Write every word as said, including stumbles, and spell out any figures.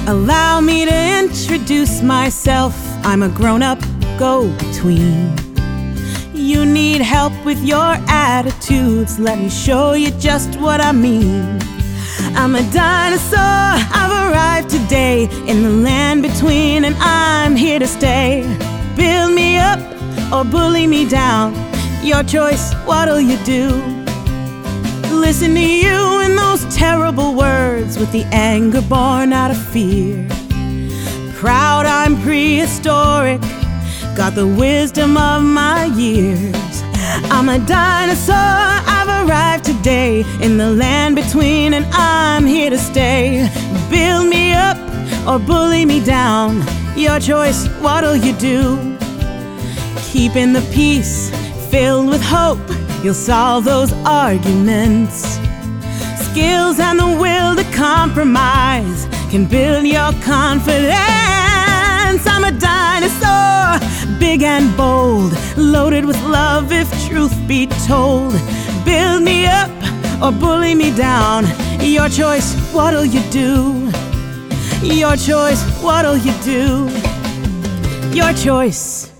Allow me to introduce myself. I'm a grown-up go-between. You need help with your attitudes. Let me show you just what I mean. I'm a dinosaur, I've arrived today in the land between, and I'm here to stay. Build me up or bully me down, your choice, what'll you do? Listen to you in those terrible words, with the anger born out of fear. Proud I'm prehistoric, got the wisdom of my years. I'm a dinosaur, I've arrived today in the land between, and I'm here to stay. Build me up or bully me down, your choice, what'll you do? Keeping the peace, filled with hope, you'll solve those arguments. Skills and the will to compromise can build your confidence. I'm a dinosaur, big and bold, loaded with love if truth be told. Build me up or bully me down, your choice, what'll you do? Your choice, what'll you do? Your choice.